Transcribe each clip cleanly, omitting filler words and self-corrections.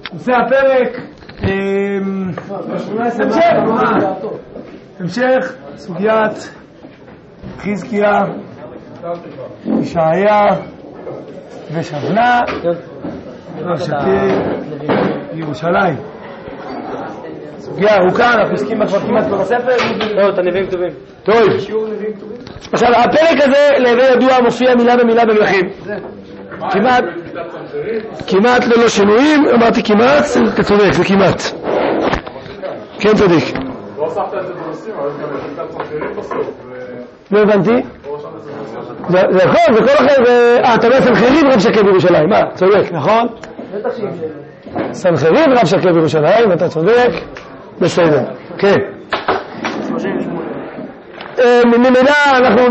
נושא הפרק, המשך סוגיית חזקיה, ישעיה ושבנה ושתי ירושלים. סוגיה ארוכה, אנחנו עוסקים בה כבר כמעט כל הספר. לא, את הנביאים כתובים. טוב. עכשיו, הפרק הזה להווי ידוע מופיע מילה במילה במלכים. כמעט ללא שינויים, אמרתי כמעט, אתה צודק, זה כמעט. כן צדיק. לא הוספת את זה בנושאים, אבל גם את צנזרים בסוף. לא הבנתי? זה נכון, זה כל אחר, אתה אומר סנחריב רב שקד בירושלים, צודק, נכון? סנחריב רב שקד בירושלים, אתה צודק, בסדר, כן. ממילא אנחנו,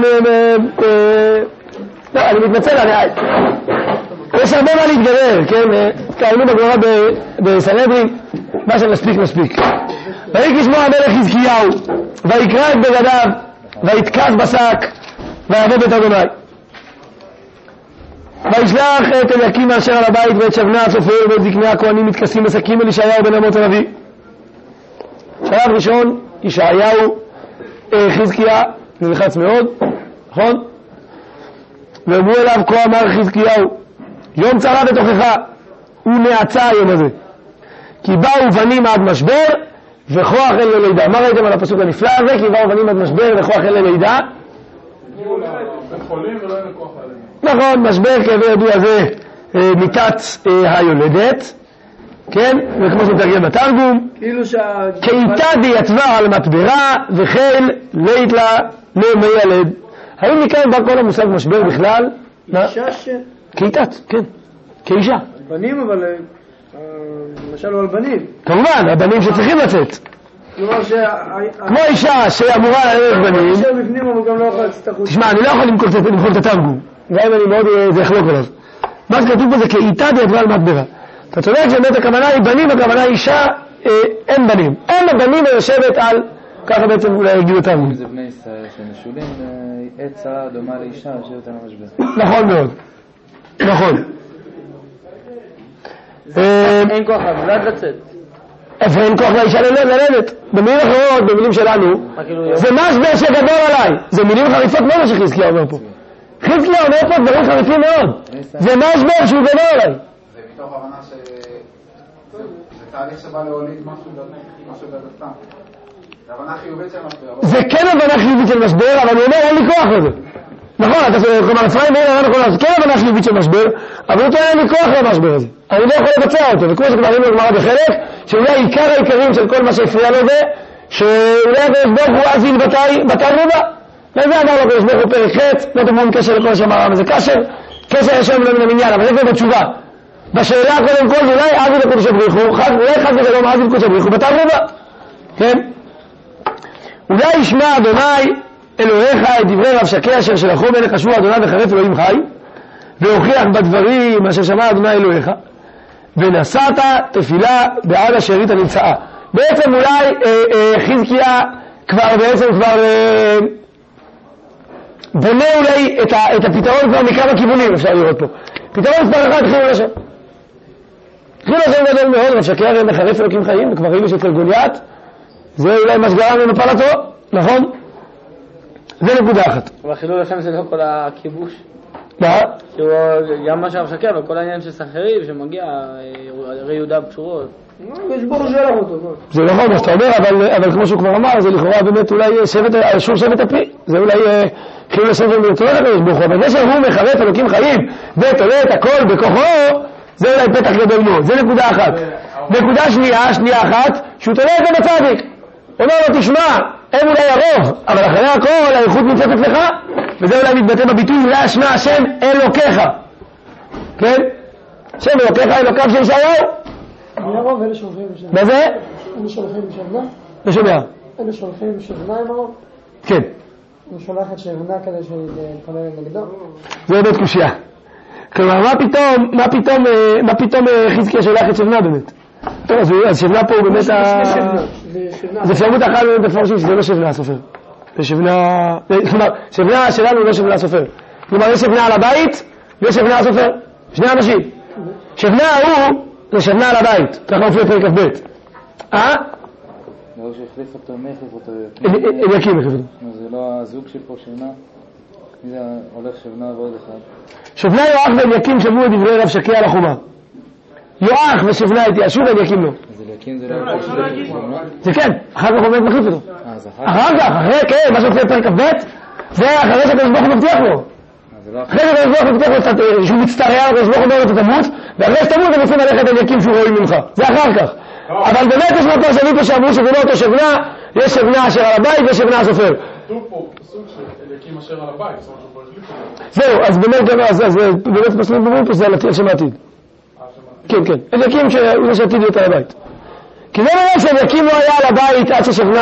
אני מתנצל, יש הרבה מה להתגרר, כן? קיינו בגמרא בסנהדרין, מה שנספיק. ויהי כשמוע המלך חזקיהו, ויקרא את בגדיו, ויתכס בשק, ויבוא בית אדוני. וישלח את אליקים אשר על הבית ואת שבנה הצופר ואת זקני הכהנים מתכסים בשקים אל ישעיהו בן אמוץ הנביא. שלב ראשון, ישעיהו, חזקיה, נלחץ מאוד, נכון? ואמרו אליו כה אמר חזקיהו, יום צרה בתוכך, הוא נעצה היום הזה. כי באו בנים עד משבר וכוח אל ללידה. מה ראיתם על הפסוק הנפלא הזה? כי באו בנים עד משבר וכוח אל ללידה. בית חולים ולא אין כוח עליהם. נכון, משבר כאבי ידוע זה מיתת היולדת, כן? וכמו שמתרגם בתרגום, כאיתה דיתבה על מטברה וחיל לית לה למי ילד. האם מכאן בא כל המושג משבר בכלל? אישה ש... כאיתת, כן, כאישה. בנים אבל, למשל הוא על בנים. כמובן, הבנים שצריכים לצאת. כמו אישה שאמורה ללדת בנים. אישה בפנים אבל גם לא יכול לצאת החוצה. תשמע, אני לא יכול למחול את התרגום. גם אם אני מאוד זה יחלוק עליו. מה שכתוב פה זה כאיתה דיתבה על מטברה. אתה צודק שבאמת הכוונה היא בנים, הכוונה היא אישה, אין בנים. אין הבנים היושבת על, ככה בעצם אולי יגידו אותם. זה בני ישראל שמשולים, עת צרה דומה לאישה שיוצאת על המשבר. נכון מאוד. נכון. אין כוח עבודה לצאת. איפה אין כוח לאישה ללדת? במילים אחרות, במילים שלנו, זה משבר שגדול עליי. זה מילים חריפות מאוד שחזקיה אומר פה. חזקיה אומר פה דברים חריפים מאוד. זה משבר שהוא גדול עליי. זה מתוך הבנה זה תהליך שבא להוליד משהו בדסתם. זה הבנה חיובית של משבר. זה כן הבנה חיובית של משבר, אבל הוא אומר אין לי כוח לזה. נכון, כלומר אפרים מאיר נכון, זה כן הבנה חיובית של משבר, אבל הוא טוען אין לי כוח למשבר הזה. אני לא יכול לבצע אותו, וכמו שכבר ראינו בגמרא בחלק, שאולי עיקר העיקרים של כל מה שהפריע לו זה, שאולי הקדוש ברוך הוא אזיל בתי רובה. וזה אמר לו הקדוש ברוך הוא פרק ח', לא תמון קשר לכל שאמר הרב, זה קשר ישר מן המניין, אבל זה כבר בתשובה. בשאלה קודם כל, אולי אזיל לקודש ברוך הוא, אולי חד ושלום אזיל לקודש ברוך הוא, בתי רובה. כן? אולי ישמע אדוני אלוהיך את דברי רב שקד אשר שלחו מלך אשור אדוני וחרף אלוהים חי, והוכיח בדברים אשר שמע אדוני אלוהיך, ונשאת תפילה בעד השארית הנמצאה. בעצם אולי חזקיה כבר בונה אולי את הפתרון כבר מכמה כיוונים, אפשר לראות פה. פתרון מספר אחד, חילול השם. חילול השם גדול מאוד, רב שקד הרי מחרף אלוקים חיים, וכבר ראינו שאצל גוליית זה אולי מה שגרם למפלתו, נכון? זה נקודה אחת. אבל חילול השם זה לא כל הכיבוש. מה? גם מה שהרב שקד, אבל כל העניין של סנחריב שמגיע, הרי יהודה בשורות. יש בור שלח אותו. זה נכון מה שאתה אומר, אבל כמו שהוא כבר אמר, זה לכאורה באמת אולי שור שבט הפי. זה אולי חילול השם ומרצונות הקדוש ברוך הוא. אבל זה שהוא מחרף אלוקים חיים ותולה את הכל בכוחו, זה אולי פתח גדול מאוד. זה נקודה אחת. נקודה שנייה אחת, שהוא תולה את זה בצדיק. אומר לו, תשמע, הם אולי הרוב, אבל אחרי הכל האיכות נמצאת אצלך, וזה אולי מתבטא בביטוי, אולי אשמע השם אלוקיך. כן? השם אלוקיך, אלוקיו של ישעיהו. מי הרוב? אלה שהולכים בשבנה? מה זה? אלה שהולכים בשבנה? לא שומע. אלה שהולכים בשבנה עם הרוב? כן. הוא שולח את שבנה כדי שיתפלל נגדו? זה באמת קושיה. כלומר, מה פתאום חזקיה שולח את שבנה באמת? טוב, אז שבנה פה הוא באמת זה אפשרות אחת בפורשים שזה לא שבנה הסופר. זה שבנה... כלומר, שבנה שלנו לא שבנה הסופר. כלומר, יש שבנה על הבית ויש שבנה הסופר. שני אנשים. שבנה הוא זה שבנה על הבית, ככה מופיע פרק כ"ב. לא שהחליף אותו, מי החליף אותו? אליקים החליף אותו. זה לא הזוג שפה שבנה? מי זה הולך שבנה ועוד אחד? שבנה יואח ואליקים שמעו את דברי רב שקי על החומה. יואח ושבנה התייאשו ואליקים לא. אז אליקים זה לא שבנה? זה כן, אחר כך עומד מחליף אותו. אחר כך, כן, מה שמופיע פרק כ"ב, זה אחרי שהקדוש ברוך הוא מבטיח לו. אחרי שהקדוש ברוך הוא מבטיח לו שהוא מצטרע, הקדוש ברוך הוא אומר לו תמות, ואחרי שתמות הם רוצים ללכת אליקים שהוא רואים ממך. זה אחר כך. אבל באמת יש מאותו שנים פה שאמרו שזה לא אותו שבנה, יש שבנה אשר על הבית ויש שבנה הסופר. כתוב פה סוג של אליקים אשר על הבית, זאת אומרת שהוא החליף אותו. זהו, אז באמת פסלים דברים פה זה על שם העתיד. כן, כן, אליקים שהוא שעתיד להיות על הבית. כי זה באמת שאליקים לא היה על הבית עד ששבנה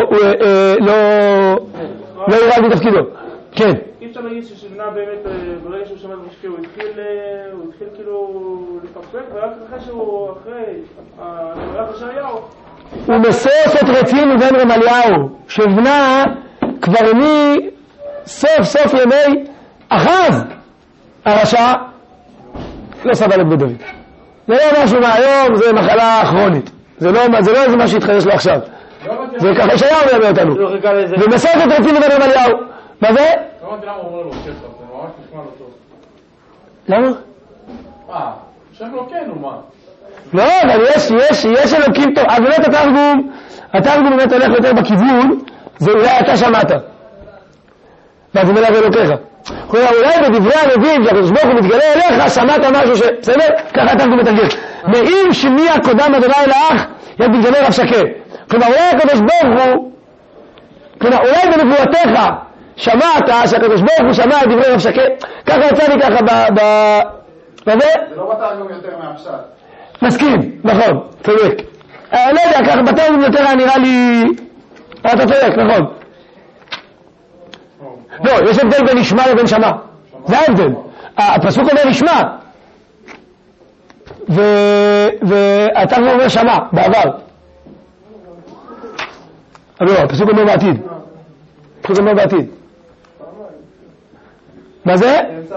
לא ירד בתפקידו. כן. אי אפשר להגיד ששבנה באמת, ברגע שהוא שמע את משקיע, הוא התחיל כאילו לפקפק, ורק אחרי המלאך ישעיהו. הוא מסוף את רצין ובן רמליהו. שבנה כבר סוף ימי אחז הרשע לא סבל את בית דוד. זה לא משהו מהיום, זה מחלה כרונית. זה לא איזה מה שהתחדש לו עכשיו. זה ככה ישעיהו מלמד אותנו. ומסוף את רצין ובן רמליהו. מה זה? לא אמרתי למה הוא אומר לו כסף, זה ממש נשמע לו טוב. למה? שם לו כן, הוא מה? לא, אבל יש אלוקים טוב. אז באמת התרגום באמת הולך יותר בכיוון, זה אולי אתה שמעת. ואז הוא מלך אלוקיך. אולי בדברי הנביאים, שהקדוש ברוך הוא מתגלה אליך, שמעת משהו בסדר? ככה התרגום מתרגם. מאם שמיע קודם אדוני לאח, יד מתגלה רב שקה. כלומר, אולי הקדוש ברוך הוא, אולי בנבואתך, שמעת שהקדוש ברוך הוא שמע את דברי רב שקה. ככה יצא לי ככה זה לא בתרגום יותר מהפשט. מסכים, נכון, צודק. לא יודע, ככה בתרגום יותר נראה לי... אתה צודק, נכון. לא, יש הבדל בין נשמע לבין שמע. זה ההבדל. הפסוק אומר נשמע. והתרגום אומר שמע, בעבר. אבל לא, הפסוק אומר בעתיד. הפסוק אומר בעתיד. מה זה?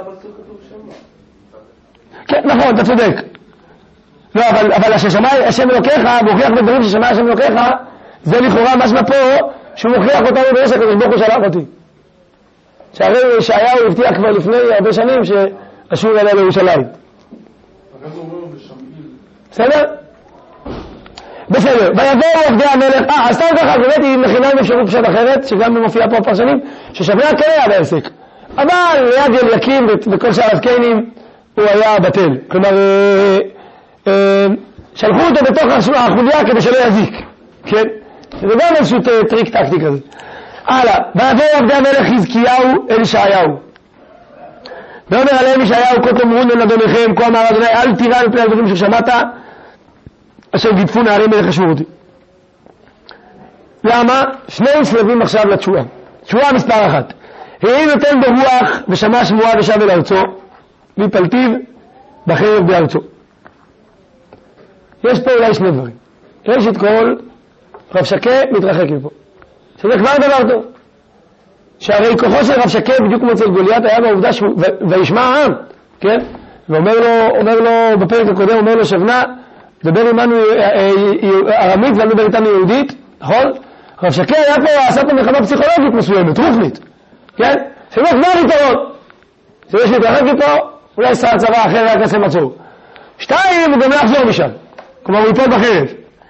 כן, נכון, אתה צודק. לא, אבל השם אלוקיך, מוכיח בדברים ששמע השם אלוקיך, זה לכאורה משמע פה, שהוא מוכיח אותנו בזה שהקדוש ברוך הוא שלח אותי. שהרי ישעיהו הבטיח כבר לפני הרבה שנים שאשור יעלה לירושלים. אגב הוא אומר בשמעיל. בסדר? בסדר. ויבואו עובדי המלך, אז סתם ככה, באמת היא מכינה עם אפשרות פשט אחרת, שגם מופיעה פה הפרשנים, ששבנה כן היה בעסק. אבל ליד אליקים וכל שאר הזקנים, הוא היה בטל. כלומר, שלחו אותו בתוך החוליה כדי שלא יזיק. כן? זה גם איזשהו טריק טקטי כזה. הלאה. ויבואו עובדי המלך חזקיהו אל ישעיהו. ואומר עליהם ישעיהו, כה תאמרון אל אדוניכם, כה אמר אדוני, אל תירא מפני הדברים ששמעת, אשר גידפו נערי מלך אשור. למה? שני שלבים עכשיו לתשועה. תשועה מספר 1. העיר נותן ברוח ושמע שמועה ושב אל ארצו, ויפלטיו בחרב בארצו. יש פה אולי שני דברים. ראשית כל, רב שקה מתרחק מפה. שזה כבר דבר טוב. שהרי כוחו של רב שקה בדיוק כמו אצל גוליית היה בעובדה שהוא, וישמע העם, כן? ואומר לו בפרק הקודם, אומר לו שבנה, דבר עמנו ארמית ואני מדבר איתנו יהודית, נכון? רב שקה היה פה, עשה פה מלחמה פסיכולוגית מסוימת, רוחנית, כן? שזה כבר יתרון. שיש להתרחק מפה, אולי שר צבא אחר רק עשה מצור. 2, הוא גם לא יחזור משם. כלומר, הוא ייפול בחרב.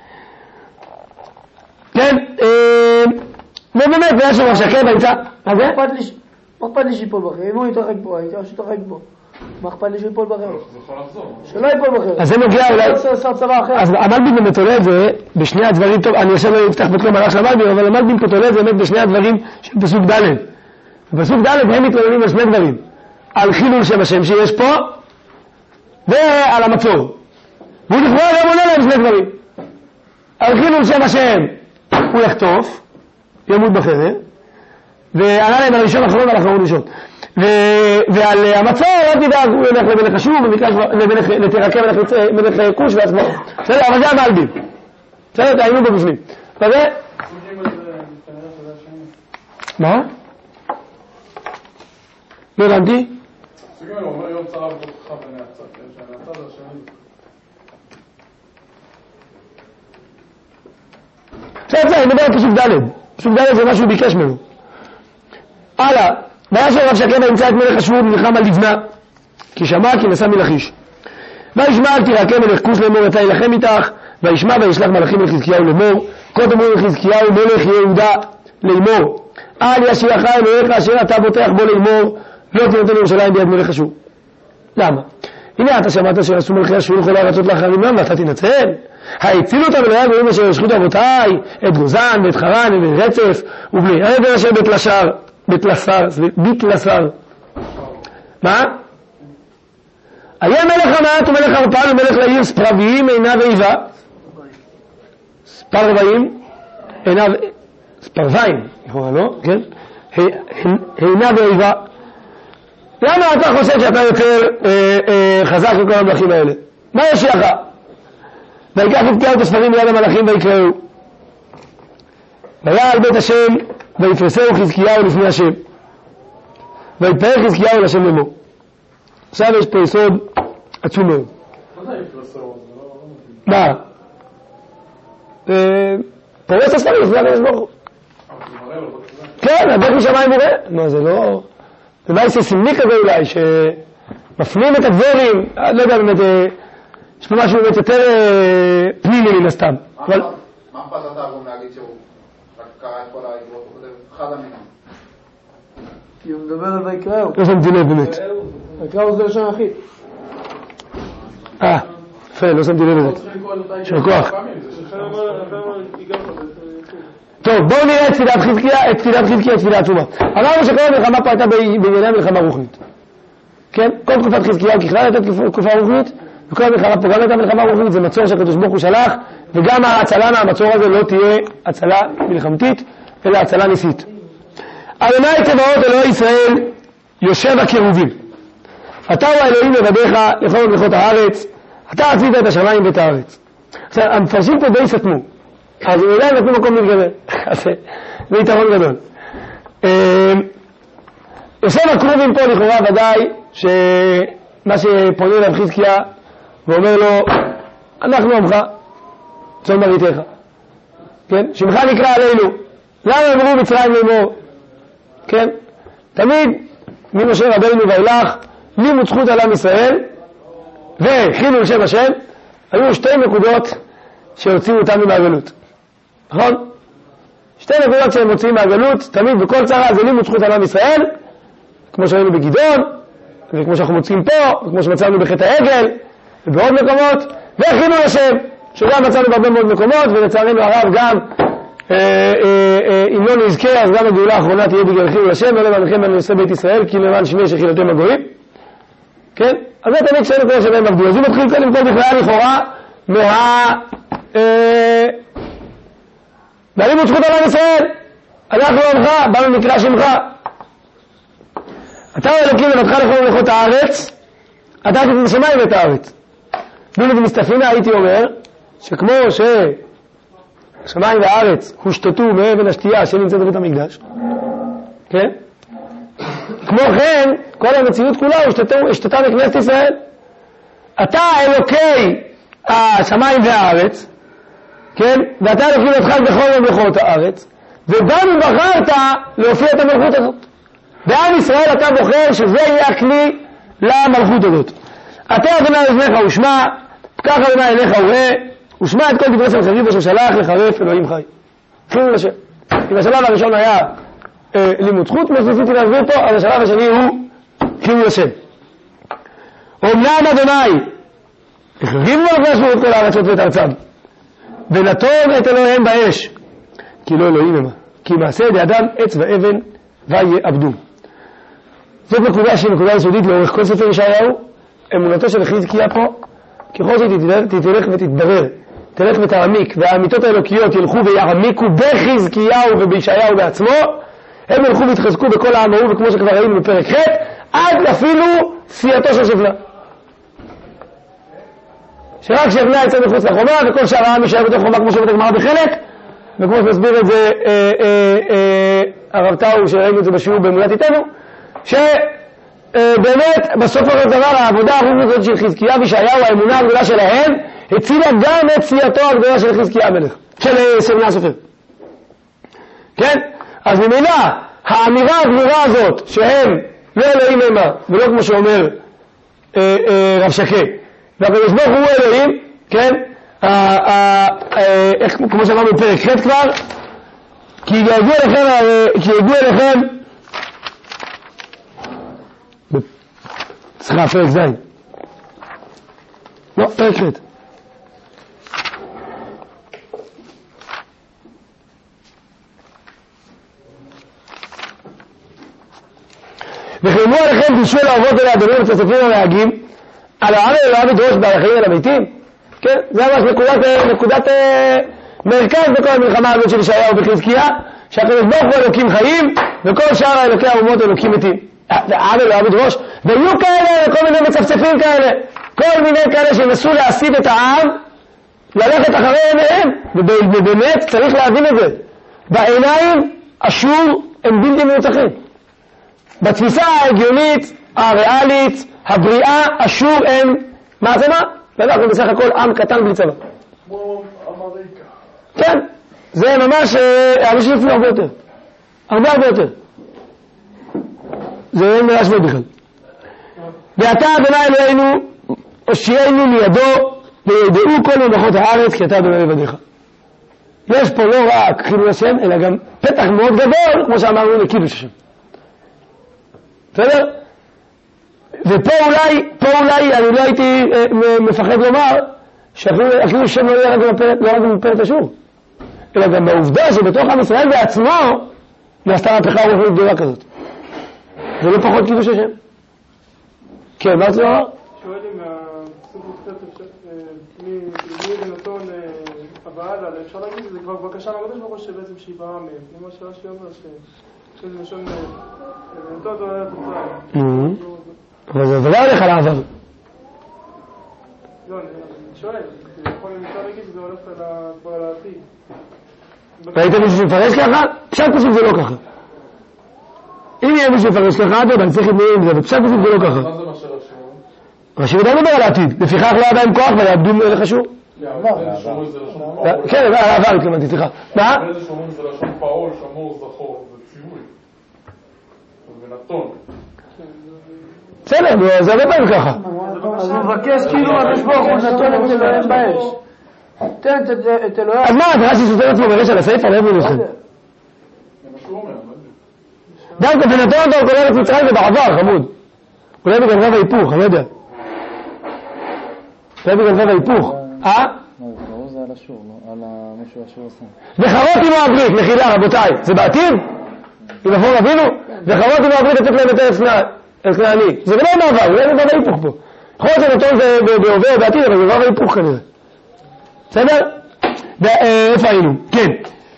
כן? ובאמת, ויש לו רב שקה באמצע. מה זה? מה אכפת לי שיפול בחרב? אם הוא יתרחק פה, הייתי ראש יתרחק פה. מה אכפת לי שיפול בחרב? זה יכול לחזור. שלא ייפול בחרב. אז זה נוגע אולי... שר צבא אחר. אז המלבין באמת עולה את זה בשני הדברים, טוב, אני עכשיו לא אפתח בכלום מהלך של המלבין, אבל המלבין פה תולה את זה באמת בשני הדברים של פסוק ד'. בפסוק ד' הם מתלוננים על שני דברים. על חילול שם השם שיש פה, ועל המצור. והוא לכאורה גם עונה להם שני דברים. על חילול שם השם הוא יחטוף, ימות בחרב, ועלה להם הראשון האחרון ועל האחרון ראשון. ועל המצור, לא תדאג, הוא ילך למלך אשור, לתרקה מלך כוש ועצמו. בסדר, אבל זה המלבין. בסדר, היינו בו בפנים. וזה? מה? לא הבנתי? הוא אומר יום צרה בתוכך בני הצד, שהצד השני. בסדר, אני מדבר על פסוק ד'. פסוק ד' זה מה שהוא ביקש ממנו. הלאה, וישב רב שקד וימצא את מלך אשור ונלחם על לבנה, כי שמע כי נסע מלכיש. וישמע אל תירקם מלך כוש לאמור יצא ילחם איתך, וישמע וישלח מלאכים לחזקיהו לאמור, כה תאמרו לחזקיהו מלך יהודה לאמור, אל ישיעך אלוהיך אשר אתה בוטח בו לאמור, לא תינתן ירושלים ביד מלך אשור. למה? הנה אתה שמעת שעשו מלכי אשור לכל הארצות לאחרימם ואתה תנצל. הצילו אותם אלוהי הגויים אשר ישחוט אבותיי, את גוזן ואת חרן ואת רצף ובני עבר אשר בתלסר. מה? היה מלך ענת ומלך ערפל ומלך לעיר ספרביים עיניו ואיבה. ספרביים עיניו, ספרביים, לכאורה לא? כן? עיניו ואיבה. למה אתה חושב שאתה יותר חזק מכל המלכים האלה? מה ישיעך? ויקח חזקיהו את הספרים מיד המלאכים ויקראו. והיה על בית השם ויפרסהו חזקיהו לפני השם. ויתפאר חזקיהו לשם לאמור. עכשיו יש פה יסוד עצום מאוד. מה? פורס הספרים לפני הקדוש ברוך הוא. כן, הבית משמיים מורה. מה זה לא... זה מעשה סמלי כזה אולי, שמפנים את הדברים, לא יודע באמת, יש פה משהו באמת יותר פנימי מן הסתם. מה אכפת אתה גם להגיד שהוא רק קרא את כל העברות, הוא כותב אחד המינים? כי הוא מדבר על ויקראו. לא שמתי לב באמת. ויקראו זה לשון יחיד. יפה, לא שמתי לב באמת. של כוח. טוב, בואו נראה את תפילת חזקיה, תפילה עצומה. אמרנו שכל המלחמה פה הייתה בענייני מלחמה רוחנית. כן? כל תקופת חזקיה ככלל הייתה תקופה רוחנית, וכל המלחמה פה גם הייתה מלחמה רוחנית, זה מצור שהקדוש ברוך הוא שלח, וגם ההצלה מהמצור הזה לא תהיה הצלה מלחמתית, אלא הצלה ניסית. אדוני צבאות אלוהי ישראל יושב הקרובים. אתה הוא האלוהים לבדיך לכל ממלכות הארץ, אתה עשית את השמיים ואת הארץ. עכשיו, המפרשים פה די סתמו. אז אולי נתנו מקום להתגבר. זה יתרון גדול. יושב הקרובים פה לכאורה ודאי שמה שפונה אליו חזקיה ואומר לו אנחנו עמך צאן מרעיתך, כן? שמך נקרא עלינו. למה אמרו מצרים לאמור? כן? תמיד ממשה רבינו ואילך לימוד זכות על עם ישראל וחילול לשם השם היו שתי נקודות שהוציאו אותנו מהגלות. נכון? שתי נקודות שהם מוציאים מהגלות, תמיד בכל צרה זה לימוד זכות על עם ישראל, כמו שראינו בגדעון, וכמו שאנחנו מוצאים פה, וכמו שמצאנו בחטא העגל, ובעוד מקומות, וחילול השם, שגם מצאנו בהרבה מאוד מקומות, ולצערנו הרב גם, אם לא נזכה, אז גם הגאולה האחרונה תהיה בגלל חילול השם, ולא למענכם בנושא בית ישראל, כי למען שמי שחיללתם הגויים. כן? אז זה תמיד שתי נקודות שבהם עבדו. אז הוא מתחיל קודם כל בכלל לכאורה, והלימוד זכות על עם ישראל, אנחנו עמך, באנו נקרא שמך. אתה אלוקים לבדך לכל ממלכות הארץ, אתה עשית את השמיים ואת הארץ. בינו במסתפינה הייתי אומר, שכמו שהשמיים והארץ הושתתו מאבן השתייה שנמצאת בבית המקדש, כן? כמו כן, כל המציאות כולה הושתתה בכנסת ישראל. אתה אלוקי השמיים והארץ, כן? ואתה אלוקים לבדך בכל ממלכות הארץ, ובנו בחרת להופיע את המלכות הזאת. בעם ישראל אתה בוחר שזה יהיה הכלי למלכות הזאת. אתה אדוני אוזניך ושמע, פקח אדוני עיניך וראה, ושמע את כל דברי סנחריב אשר שלח לחרף אלוהים חי. חילול השם. אם השלב הראשון היה לימוד זכות, כמו שניסיתי להסביר פה, אז השלב השני הוא חילול השם. אומנם אדוני החריב מלכי אשור את כל הארצות ואת ארצם, ונטוב את אלוהיהם באש, כי לא אלוהים המה, כי מעשה ידי אדם עץ ואבן ויעבדו. זאת נקודה שהיא נקודה יסודית לאורך כל ספר ישעיהו. אמונתו של חזקיה פה, ככל שהיא תלך ותתברר, תלך ותעמיק, והאמיתות האלוקיות ילכו ויעמיקו בחזקיהו ובישעיהו בעצמו, הם ילכו והתחזקו בכל העם ההוא, וכמו שכבר ראינו בפרק ח', עד אפילו סייתו של שבלה. שרק שבלה יצא מחוץ לחומה, וכל שאר העם יישאר בתוך חומה כמו שאומרת הגמרא בחלק, וכמו שמסביר את זה הרב טאו, שראינו את זה בשיעור באמונת איתנו, שבאמת בסוף הדבר העבודה הרוחנית הזאת של חזקיה וישעיהו, האמונה הגדולה שלהם, הצילה גם את סייתו הגדולה של חזקיה המלך, של סבנה הסופר. כן? אז ממילא, האמירה הגמורה הזאת, שהם לא אלוהים המה, ולא כמו שאומר רב שקה, והקדוש ברוך הוא אלוהים, כן? כמו שאמרנו בפרק ח' כבר, כי יגיעו אליכם, סליחה, פרק ז', לא, פרק ח', וחיימו עליכם בישו לאבות אלה אדונים וצפצפים ולהגים על העם אלוהיו ידרוש בעל החיים אל המתים. כן? זה ממש נקודת מרכז בכל המלחמה הזאת של ישעיהו וחזקיה, שהקדוש ברוך הוא אלוקים חיים וכל שאר האלוקי האומות אלוקים מתים. העם אלוהיו ידרוש, ויהיו כאלה כל מיני מצפצפים כאלה, כל מיני כאלה שינסו להסיט את העם ללכת אחרי עיניהם, ובאמת צריך להבין את זה. בעיניים אשור הם בלתי מנוצחים. בתפיסה ההגיונית, הריאלית, הבריאה, אשור הם מעצמה, ואנחנו בסך הכל עם קטן בלי צבא. כמו אמריקה. כן, זה ממש אנשים לפני הרבה יותר. הרבה יותר. זה אין להשוות בכלל. ואתה אדוני אלוהינו, הושיענו מידו, וידעו כל ממלכות הארץ, כי אתה אדוני לבדיך. יש פה לא רק חילול השם, אלא גם פתח מאוד גדול, כמו שאמרנו, לקידוש השם. בסדר? ופה אולי אני לא הייתי מפחד לומר שאפילו השם לא יהיה רק מפלת אשור, אלא גם בעובדה שבתוך עם ישראל בעצמו נעשתה מהפכה רוחנית גדולה כזאת. זה לא פחות קידוש השם. כן, מה זה אומר? שואל אם הסוג קצת מי ונתון הבעלה, אפשר להגיד שזה כבר בקשה מהקדוש ברוך הוא שבעצם שיברא מהם. כמו שרש"י אומר שזה משון נתון זה היה תוצאה. אבל זה לא הולך על העבר. לא, אני שואל, יכול להגיד שזה הולך על העתיד. ראית מישהו שמפרש ככה? פשט פשוט זה לא ככה. אם יהיה מישהו שמפרש ככה, אני צריך להתנהל עם זה, ופשט פשוט זה לא ככה. מה זה מה שרשום? רש"י מדבר על העתיד, לפיכך לא עדיין כוח ויעבדו מלך אשור. כן, אבל התכוונתי, סליחה. מה? איזה שאומרים זה לשון פעול, שמור, זכור, זה ציווי. זה נתון. בסדר, זה הרבה פעמים ככה. אז הוא מבקש כאילו הקדוש ברוך הוא נתון את אלוהים באש. תן את אלוהים. אז מה, רש"י סותר עצמו בראש על הספר, לא יבינו לכם. זה מה שהוא אומר, דווקא ונתון אותו כולל את מצרים ובעבר, חמוד. כולל בגנבה והיפוך, אני לא יודע. כולל בגנבה והיפוך. ברור זה על אשור, לא? על משהו אשור עושה. וחרות עמו הברית, מחילה רבותיי, זה בעתיד? אם נבוא רבינו? וחרות עמו הברית לתת להם את ארץ כנעני. זה לא מעבר, זה גנבה והיפוך פה. יכול להיות שנתון זה בהווה בעתיד, אבל זה גנבה והיפוך כנראה. בסדר? איפה היינו? כן.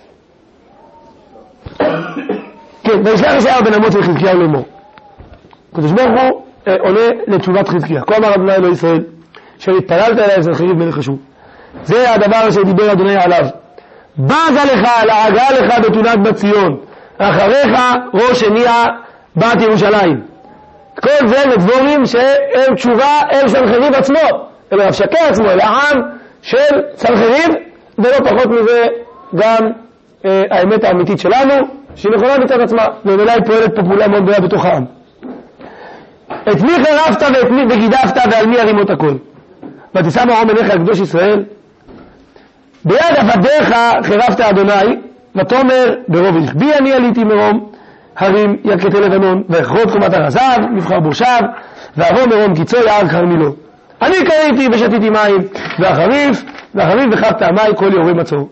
כן, וישלח ישעיהו בן אמוץ לחזקיהו לאמור. הקדוש ברוך הוא עונה לתשובת חזקיה. כה אמר אדוני אלוהי ישראל, שהתפללת אליי סנחריב מלך אשור. זה הדבר שדיבר אדוני עליו. בזה לך, לעגה לך בתונת בת ציון. אחריך ראש הניע בת ירושלים. כל זה לדבורים שהם תשובה אל סנחריב עצמו. אל רב שקה עצמו, אל העם של סנחריב, ולא פחות מזה גם האמת האמיתית שלנו, שהיא נכונה מצד עצמה, ואולי פועלת פה פעולה מאוד גדולה בתוך העם. את מי חרפת ואת מי וגידפת ועל מי הרימות הכל. ותשא מרום עיניך הקדוש ישראל. ביד עבדיך חרפת אדוני, ותאמר ברוב בי אני עליתי מרום הרים ירכתי לבנון, ואכרות קומת הרזב, מבחר בורשיו, ועבור מרום קיצו יער כרמילו. אני קראתי ושתיתי מים, והחריף וחבת המים כל יורי מצור.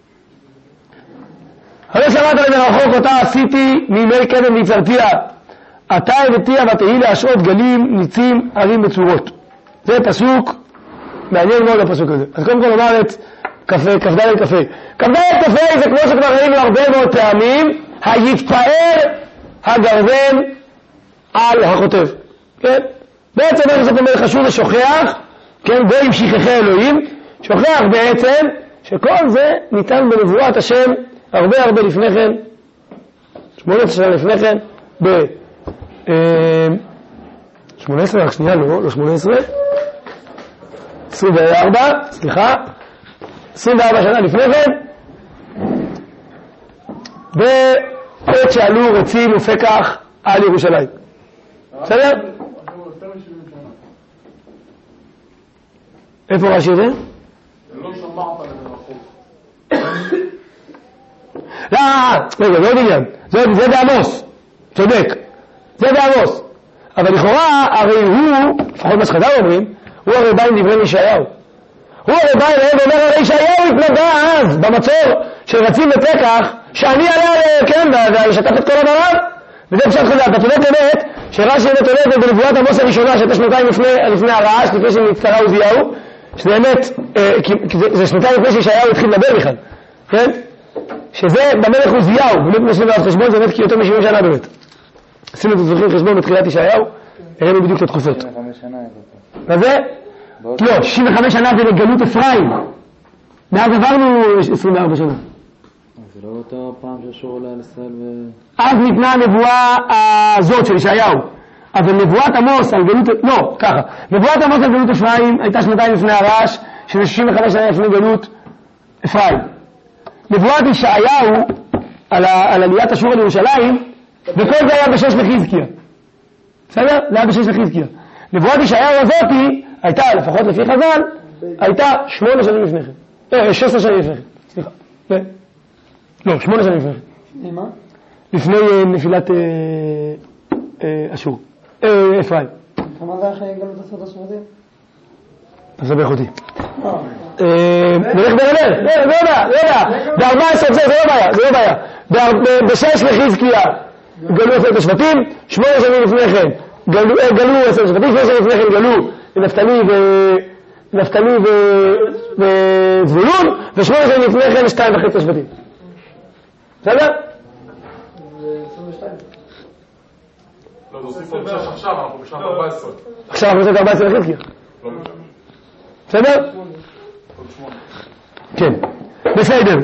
הרי שמעת למרחוק אותה עשיתי מימי קדם ויצרתיה. אתה הבאתיה ותהי להשעות גלים, ניצים, ערים מצורות. זה פסוק, מעניין מאוד הפסוק הזה. אז קודם כל אומר את כ"ד קפה. כ"ד קפה זה כמו שכבר ראינו הרבה מאוד פעמים, היתפאר הגרזן על החוטב. כן? בעצם איך זאת אומרת חשוב ושוכח, כן? בו עם שכחי אלוהים, שוכח בעצם שכל זה ניתן בנבואת השם הרבה לפני כן, 18 שנה לפני כן, 18, רק שנייה, לא 18, 24, סליחה, 24 שנה לפני כן, בעת שעלו רצים ופקח על ירושלים. בסדר? איפה רש"י זה? לא שמרת למרחוק. לא, רגע, זה עוד עניין. זה בעמוס. צודק. זה בעמוס. אבל לכאורה, הרי הוא, לפחות מה שחז"ל אומרים, הוא הרי בא עם דברי ישעיהו. הוא הרי בא אליהם ואומר, הרי ישעיהו התנבא אז, במצור של רצים ופקח, שאני עליה, כן, וישתף את כל המערב. וזה פשוט חז"ל. אתה צודק באמת, שרש"י באמת הולך בנבואת עמוס הראשונה, שהייתה שנתיים לפני הרעש, לפני שנצטרה עוזיהו, שזה באמת, זה שנתיים לפני שישעיהו התחיל לדבר בכלל, כן? שזה במלך עוזיהו, באמת נושאים עליו חשבון, זה באמת כי יותר מ-70 שנה באמת. עשינו את זוכרים חשבון בתחילת ישעיהו, הראינו בדיוק את התקופות. 65 שנה. מה זה? לא, 65 שנה זה לגלות אפרים. מאז עברנו 24 שנה. זה לא אותו פעם שאשור עולה על ישראל אז ניתנה הנבואה הזאת של ישעיהו. אבל נבואת עמוס על גלות, לא, ככה. נבואת עמוס על גלות אפרים הייתה שנתיים לפני הרעש, שזה 65 שנה לפני גלות אפרים. נבואת ישעיהו על עליית אשור על ירושלים, וכל זה היה בשש לחזקיה. בסדר? זה היה בשש לחזקיה. נבואת ישעיהו הזאתי הייתה, לפחות לפי חז"ל, הייתה 8 שנים לפני כן. 16 שנים לפני כן. סליחה. לא, 8 שנים לפני כן. מה? לפני נפילת אשור. אפרים. כמה זה אחרי גלות עשרת השבטים? אתה מסבך אותי. נלך ברנר, לא יודע. ב-14 זה לא בעיה. ב-6 לחזקיה גלו 10 השבטים, 8 שנים לפני כן גלו 10 השבטים, 8 שנים לפני כן גלו נפתלי וזבולון, ו8 שנים לפני כן 2.5 השבטים. בסדר? לא, תוסיף עוד 6 עכשיו, אנחנו בשנת 14. עכשיו אנחנו בשנת 14 לחזקיה. לא משנה. בסדר? כן, בסדר.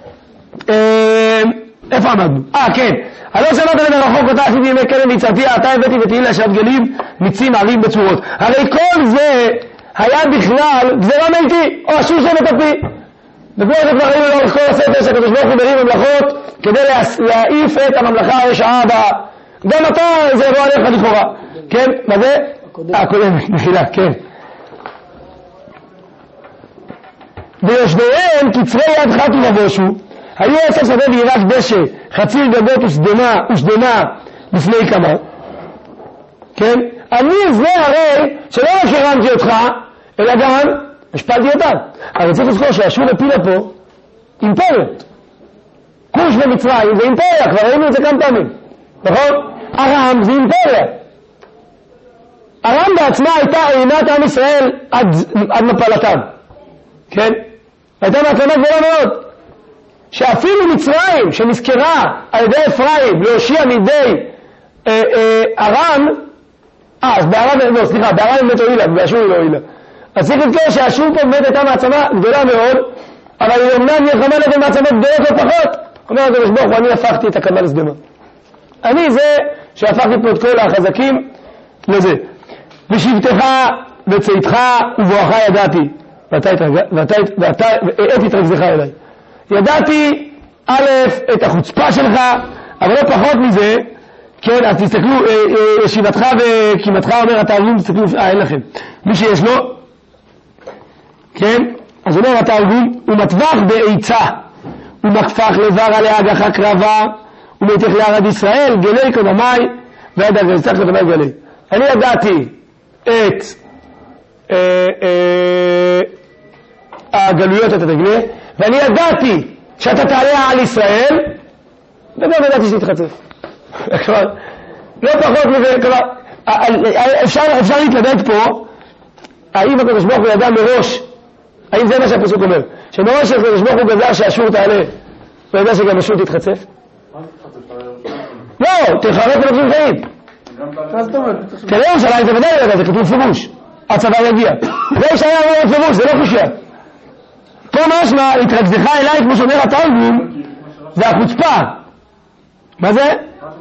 איפה עמדנו? כן. הלא שמעת למרחוק אותה עשיתי ימי קרן ויצרתיה, אתה הבאתי ותהילה שאת גלים ניצים ערים בצורות. הרי כל זה היה בכלל גזירה מאיתי, או אשור שם את הפי. וכמו זה כבר ראינו לאורך כל הספר שהקדוש ברוך הוא מרים ממלכות כדי להעיף את הממלכה הרשעה הבאה. גם אתה זה יבוא עליך לכאורה. כן? מה זה? הקודמת, מחילה, כן. ויושביהם קצרי יד חת ובושו, היו 10 שדה וירק דשא, חציר גגות ושדמה לפני כמה. כן? אני זה הרי שלא רק הרמתי אותך, אלא גם השפלתי אותם. אבל צריך לזכור שהאשור הפילה פה אימפריות. כוש ומצרים זה אימפריה, כבר ראינו את זה כמה פעמים. נכון? ארם זה אימפריה. ארם בעצמה הייתה עינת עם ישראל עד מפלתם. כן? הייתה מעצמה גדולה מאוד. שאפילו מצרים שנזכרה על ידי אפרים להושיע מידי ארם, אז בארם באמת הועילה, באשור היא לא הועילה. אז צריך לזכור שהאשור פה באמת הייתה מעצמה גדולה מאוד, אבל היא אומנם נלחמה נגד מעצמות גדולות לא פחות. אומר הקדוש ברוך הוא, אני הפכתי את הקמה לסדמה. אני זה שהפכתי פה את כל החזקים לזה. בשבתך וצאתך ובואך ידעתי, ואתה תתרכזך אליי. ידעתי א' את החוצפה שלך, אבל לא פחות מזה, כן, אז תסתכלו, ישיבתך וקימתך אומר התרגום, תסתכלו, אין לכם. מי שיש לו, כן, אז אומר התרגום, הוא מטווח בעיצה, הוא מקפח לבר עליה אגחה קרבה, הוא מתך לערד ישראל, גלי קודמי, ועד הגרצח קודמי גלי. אני ידעתי את הגלויות אתה תגלה, ואני ידעתי שאתה תעלה על ישראל, וגם ידעתי שתתחצף. כלומר, לא פחות מזה, כלומר, אפשר להתלבט פה, האם הקדוש ברוך הוא ידע מראש, האם זה מה שהפסוק אומר, שמראש הקדוש ברוך הוא גזר שהאשור תעלה, הוא ידע שגם האשור תתחצף? לא, תחרט לנפשים חיים. כדי ירושלים זה ודאי ידע, זה כתוב פירוש, הצבא יגיע. זה ישעיה אומר פירוש, זה לא חושיה. פה משמע, התרכזך אליי, כמו שאומר התרגום, זה החוצפה. מה זה?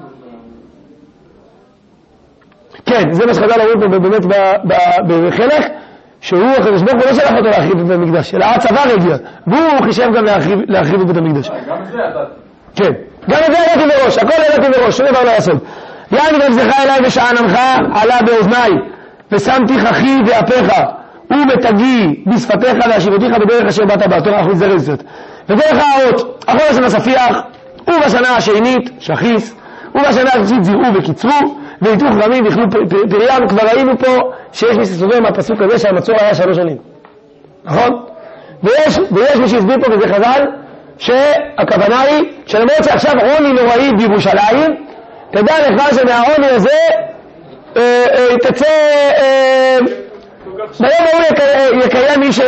כן, זה מה שחז"ל אומרים פה באמת בחלק, שהוא הקדוש ברוך הוא לא שלח אותו להחריב את בית המקדש, אלא הצבא רגיע, והוא חישב גם להחריב את בית המקדש. גם זה ידעתי. כן. גם את זה ידעתי מראש, הכל ידעתי מראש, שום דבר לא לעשות. יעני ונפזך אליי ושעננך עלה באוזניי, ושמתי חכי ואפיך, ומתגי בשפתיך להשיבותיך בדרך אשר באת בה. תורה, אנחנו נזרז קצת. ודרך האות, החודש המספיח, ובשנה השנית, שחיס, ובשנה השלישית זירעו וקיצרו, ויתרו חכמים ויאכלו פריים. כבר ראינו פה שיש מי שסובר מהפסוק הזה שהמצור היה 3 שנים. נכון? ויש מי שהסביר פה בזה חז"ל, שהכוונה היא שלמרות שעכשיו עוני נוראי בירושלים, תדע לך שמהעוני הזה תצא ביום ההוא יקיים איש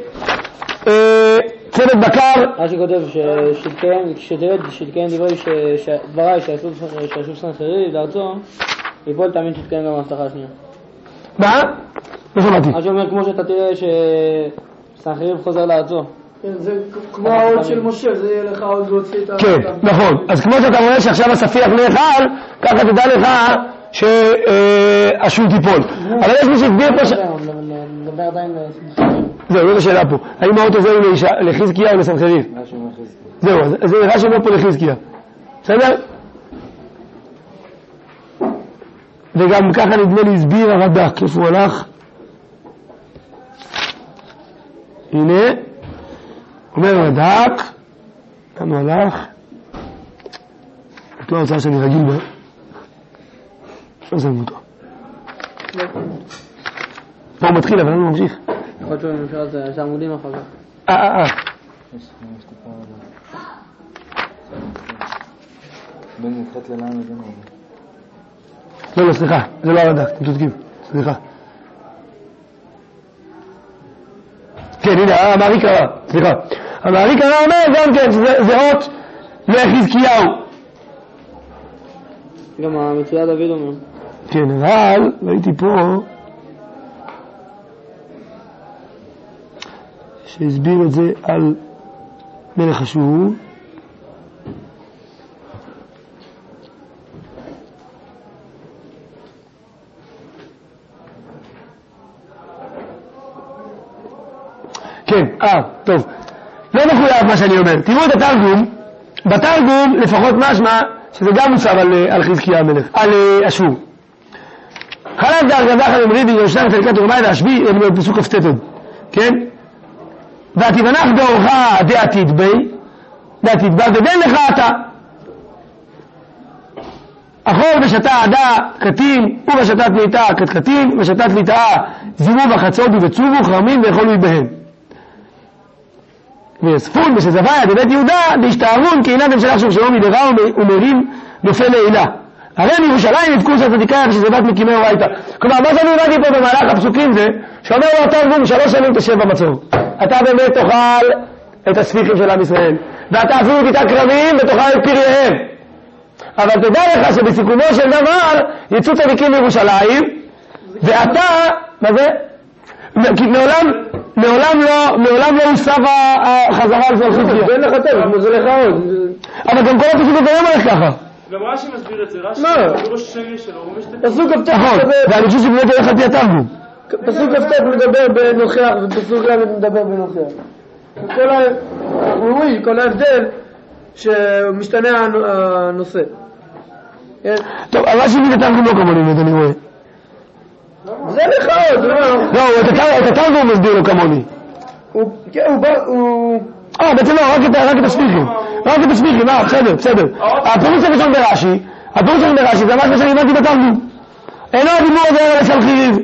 צוות בקר. מה שכותב שתתקיים דבריי שישוב סנחריב לארצו, יפול תאמין שתתקיים גם ההבטחה השנייה. מה? לא שמעתי. מה שאומר כמו שאתה תראה שסנחריב חוזר לארצו. זה כמו העוד של משה, זה יהיה לך עוד להוציא את ה... כן, נכון. אז כמו שאתה רואה שעכשיו הספיח נאכל, ככה תדע לך שהשום תיפול. אבל יש מי שהסביר פה נדבר עדיין זהו, זו שאלה פה. האם האוטו זהו לחזקיה או לסנחריב? זהו, זה נראה שאומר פה לחזקיה. בסדר? וגם ככה נדמה לי הסביר הרד"ק. איפה הוא הלך? הנה. אומר הרד"ק. כאן הוא הלך. זאת לא ההוצאה שאני רגיל בה. לא שמים אותו. פה הוא מתחיל, אבל אני ממשיך. יכול להיות שהוא ממשיך, זה עמודים אחר כך. בין נתחת ללעם לבין הרבה. לא, סליחה, זה לא הרד"ק, אתם צודקים, סליחה. כן, הנה, המערי קרא, סליחה. המערי קרא אומר גם כן, זה אות לחזקיהו. גם המצויה דוד אומר. כן, אבל ראיתי פה שהסביר את זה על מלך אשור. כן, טוב. לא מחויב מה שאני אומר. תראו את התרגום. בתרגום לפחות משמע שזה גם מוסר על חזקיה המלך, על אשור. חלב דארגדך למרי בירושלים חלקת ורמי והשבי, פסוק כ"ט, כן? ותבנח דורך דעתיד בי, דעתיד בה, ובן לך אתה. אחור ושתה עדה קטין, ובשתת ליטאה קטקטין, ובשתת ליטאה זירו בחצות ובצובו חרמים ואכולו בהם. ויספון ושזביה בבית יהודה להשתערון קהילה ונשלח שוב שלום מדרה ומרים נופל לעילה. הרי מירושלים נבקו של צדיקה כשזה בת מקימי אורייתא. כלומר, מה שאני הבאתי פה במהלך הפסוקים זה שאומר לו התרגום 3 שנים תשב במצור. אתה באמת תאכל את הספיחים של עם ישראל, ואתה אפילו תיטע כרמים ותאכל את פרייהם. אבל תדע לך שבסיכומו של דבר יצאו צדיקים מירושלים, ואתה, מה זה? כי מעולם לא הוסף החזרה על זה חזקיה. ואין לך טוב, זה לך עוד. אבל גם כל הפסוק הזה היום הולך ככה. גם רש"י מסביר את זה, רש"י בראש השני שלו. פסוק כ"ט נכון, ואני חושב שבאמת הולך על פי התרגום. פסוק כ"ט מדבר בנוכח, ופסוק כ"ט מדבר בנוכח. כל ההבדל שמשתנה הנושא. טוב, אבל שלי את התרגום לא כמוני, אני רואה. זה לך עוד, לא, את התרגום מסביר לו כמוני. בעצם לא, רק את הספיחים. רק את הספיחים, בסדר. הפירוש הראשון ברש"י, זה ממש מה שאני הבנתי בתרגום. אינו הדיבור הזה על סנחריב.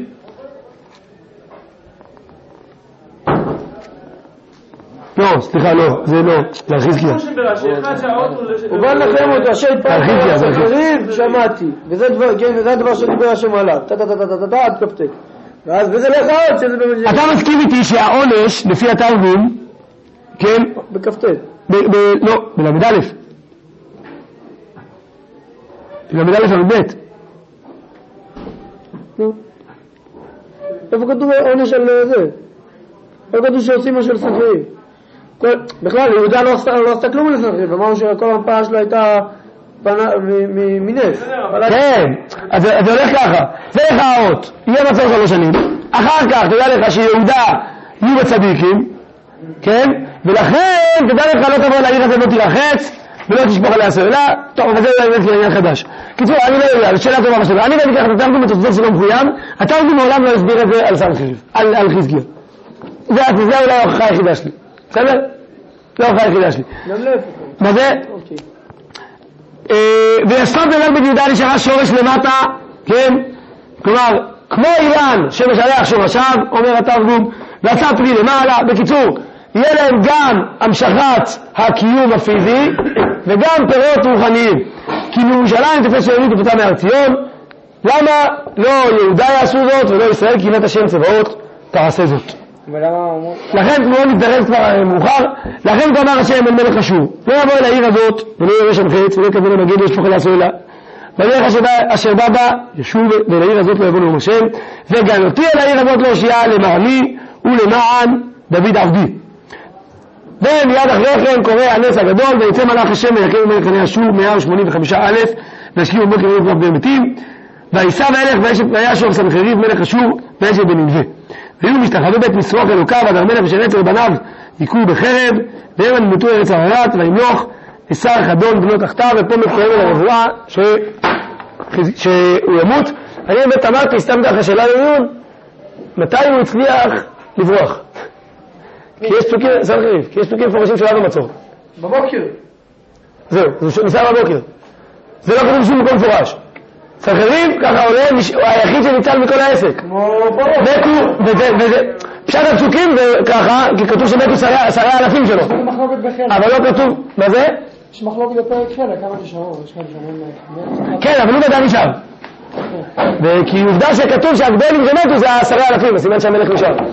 לא, סליחה, לא, זה לא, זה חזקיה. הוא בא לכם אותו, שהתפרק סנחריב, שמעתי. וזה הדבר שדיבר השם עליו. עד כ"ט. וזה לך עוד שזה במג'ל. אתה מסכים איתי שהעונש, לפי התרגום, כן? בכ"ט. לא, בלמד א'. בלמד א' על ב'. איפה כתוב עונש על זה? איפה כתוב שעושים משהו לסנחריב? בכלל, יהודה לא עשתה כלום לסנחריב, אמרנו שכל המפעה שלו הייתה מנס. כן, אז זה הולך ככה, זה לך האות, יהיה מצור 3 שנים, אחר כך תדע לך שיהודה יהיו בצדיקים, כן? ולכן תדע לך לא תבוא לעיר הזה לא תרחץ, ולא תשפוך עליה סוללה. טוב, אבל זה באמת לעניין חדש. קיצור, אני לא יודע, זו שאלה טובה בשבילה. אני ואני ככה, התרגום בתוספות שלא מחויב, התרגום מעולם לא הסביר את זה על סנחריב, על חזקיה. זה אולי ההוכחה היחידה שלי. בסדר? לא ההוכחה היחידה שלי. גם להפך. מה זה? ויסוד נאמר ביהודה נשארה שורש למטה, כן? כלומר, כמו אילן שמשלח שורשיו, אומר התרגום, ועשה פרי למעלה. בקיצור, יהיה להם גם המשכת הקיום הפיזי וגם פירות רוחניים. כי מירושלים תפס ציונית ופוצה מהר ציון. למה לא יהודה יעשו זאת ולא ישראל? כי נת השם צבאות תעשה זאת. לכן מאוד נתדרס כבר מאוחר. לכן כבר אמר השם אל מלך אשור, לא יבוא אל העיר הזאת ולא יראה שם חץ ולא יקבל למגיד וישפוך אל הסוללה. בדרך אשר בא בה ישוב ואל העיר הזאת לא יבוא נאום השם, וגלותי אל העיר הזאת לא הושיעה למעני ולמען דוד עבדי. ומיד אחרי כן קורא הנס הגדול, ויצא מלאך השם ויקם מלך עיני אשור 185,000 והשכימו בו כמות מלך בן מתים, ויסע והלך וישוב סנחריב מלך אשור וישב בנינווה. והיו משתחווי בית מסרוק אלוקיו עד המלך ושל עצר בניו יקרו בחרב, והם נמותו ארץ ערערת וימלוך ושר חדון בנו תחתיו. ופה מתקיים על הנבואה שהוא ימות. אני באמת אמרתי, סתם ככה שאלה לעיון, מתי הוא הצליח לברוח? כי יש פסוקים, סנחריב, כי יש פסוקים מפורשים של אב המצור. בבוקר. זהו, זה ניסה בבוקר. זה לא כתוב שום מקום מפורש. סנחריב ככה עולה, הוא היחיד שניצל מכל העסק. וזה פשט הפסוקים וככה, כי כתוב שמתו שרי האלפים שלו. יש מחלוקת בחלק. אבל לא כתוב, מה זה? יש מחלוקת בפרק חלק, כמה נשארו? כן, אבל הוא גדל נשאר. כי עובדה שכתוב שהגדולים שמתו זה שרי האלפים, הסימן שהמלך נשאר.